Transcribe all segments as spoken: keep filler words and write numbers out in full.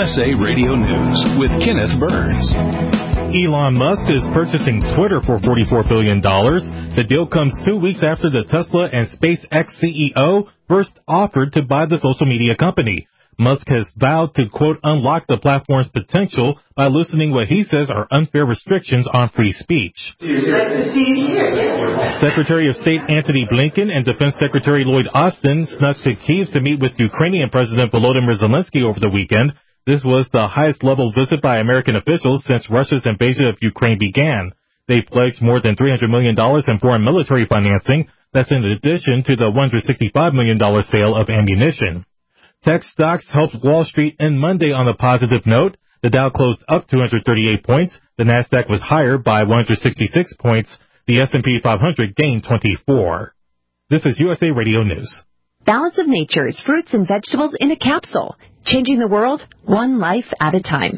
S A Radio News with Kenneth Burns. Elon Musk is purchasing Twitter for forty-four billion dollars. The deal comes two weeks after the Tesla and SpaceX C E O first offered to buy the social media company. Musk has vowed to, quote, unlock the platform's potential by loosening what he says are unfair restrictions on free speech. Secretary of State Antony Blinken and Defense Secretary Lloyd Austin snuck to Kyiv to meet with Ukrainian President Volodymyr Zelensky over the weekend. This was the highest-level visit by American officials since Russia's invasion of Ukraine began. They pledged more than three hundred million dollars in foreign military financing. That's in addition to the one hundred sixty-five million dollars sale of ammunition. Tech stocks helped Wall Street end Monday on a positive note. The Dow closed up two hundred thirty-eight points. The Nasdaq was higher by one hundred sixty-six points. The S and P five hundred gained twenty-four. This is U S A Radio News. Balance of Nature's fruits and vegetables in a capsule, changing the world one life at a time.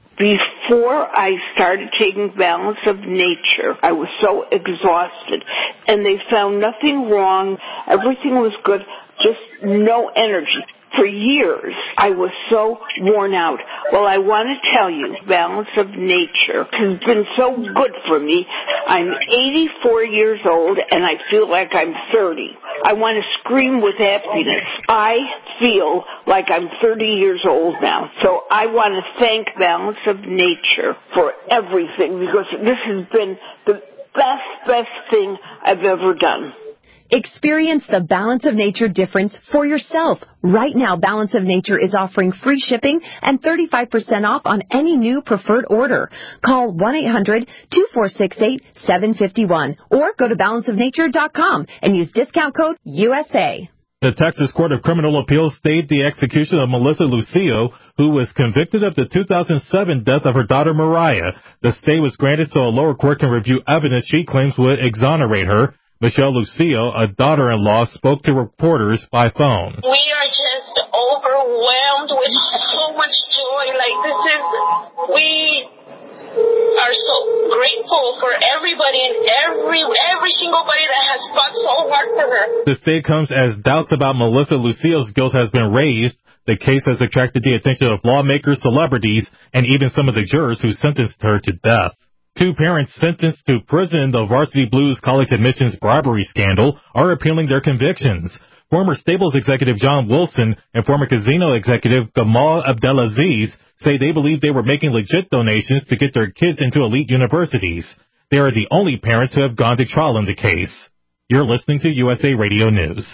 Before I started taking Balance of Nature, I was so exhausted, and they found nothing wrong. Everything was good, just no energy. For years, I was so worn out. Well, I want to tell you, Balance of Nature has been so good for me. I'm eighty-four years old, and I feel like I'm thirty. I want to scream with happiness. I feel like I'm thirty years old now. So I want to thank Balance of Nature for everything, because this has been the best, best thing I've ever done. Experience the Balance of Nature difference for yourself. Right now, Balance of Nature is offering free shipping and thirty-five percent off on any new preferred order. Call one eight hundred two four six eight seven five one or go to balance of nature dot com and use discount code U S A. The Texas Court of Criminal Appeals stayed the execution of Melissa Lucio, who was convicted of the two thousand seven death of her daughter Mariah. The stay was granted so a lower court can review evidence she claims would exonerate her. Michelle Lucio, a daughter-in-law, spoke to reporters by phone. We are just overwhelmed with so much joy. Like, this is, we are so grateful for everybody and every every single body that has fought so hard for her. The stay comes as doubts about Melissa Lucio's guilt has been raised. The case has attracted the attention of lawmakers, celebrities, and even some of the jurors who sentenced her to death. Two parents sentenced to prison in the Varsity Blues college admissions bribery scandal are appealing their convictions. Former Staples executive John Wilson and former casino executive Gamal Abdelaziz say they believe they were making legit donations to get their kids into elite universities. They are the only parents who have gone to trial in the case. You're listening to U S A Radio News.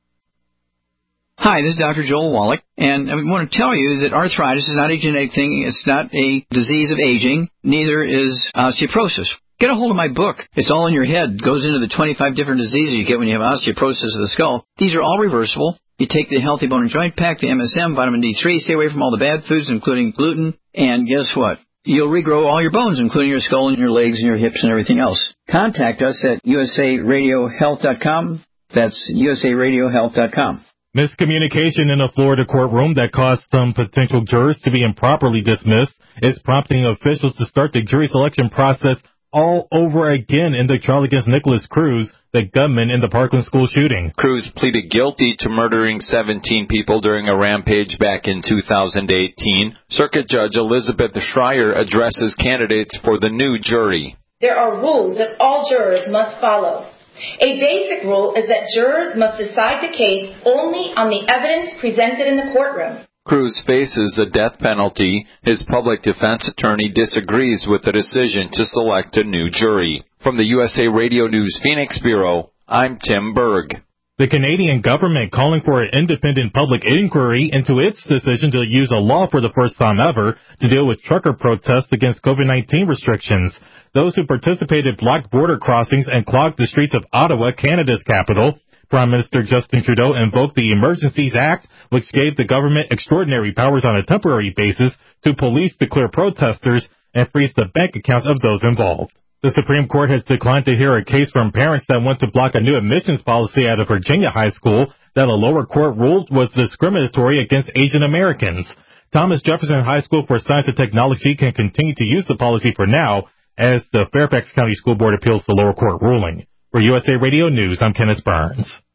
Hi, this is Doctor Joel Wallach, and I want to tell you that arthritis is not a genetic thing. It's not a disease of aging. Neither is osteoporosis. Get a hold of my book. It's all in your head. It goes into the twenty-five different diseases you get when you have osteoporosis of the skull. These are all reversible. You take the Healthy Bone and Joint Pack, the M S M, vitamin D three, stay away from all the bad foods, including gluten, and guess what? You'll regrow all your bones, including your skull and your legs and your hips and everything else. Contact us at U S A radio health dot com. That's U S A radio health dot com. Miscommunication in a Florida courtroom that caused some potential jurors to be improperly dismissed is prompting officials to start the jury selection process all over again in the trial against Nicholas Cruz, the gunman in the Parkland school shooting. Cruz pleaded guilty to murdering seventeen people during a rampage back in two thousand eighteen. Circuit Judge Elizabeth Schreier addresses candidates for the new jury. There are rules that all jurors must follow. A basic rule is that jurors must decide the case only on the evidence presented in the courtroom. Cruz faces a death penalty. His public defense attorney disagrees with the decision to select a new jury. From the U S A Radio News Phoenix Bureau, I'm Tim Berg. The Canadian government calling for an independent public inquiry into its decision to use a law for the first time ever to deal with trucker protests against COVID nineteen restrictions. Those who participated blocked border crossings and clogged the streets of Ottawa, Canada's capital. Prime Minister Justin Trudeau invoked the Emergencies Act, which gave the government extraordinary powers on a temporary basis to police the clear protesters and freeze the bank accounts of those involved. The Supreme Court has declined to hear a case from parents that want to block a new admissions policy at a Virginia high school that a lower court ruled was discriminatory against Asian Americans. Thomas Jefferson High School for Science and Technology can continue to use the policy for now, as the Fairfax County School Board appeals the lower court ruling. For U S A Radio News, I'm Kenneth Burns.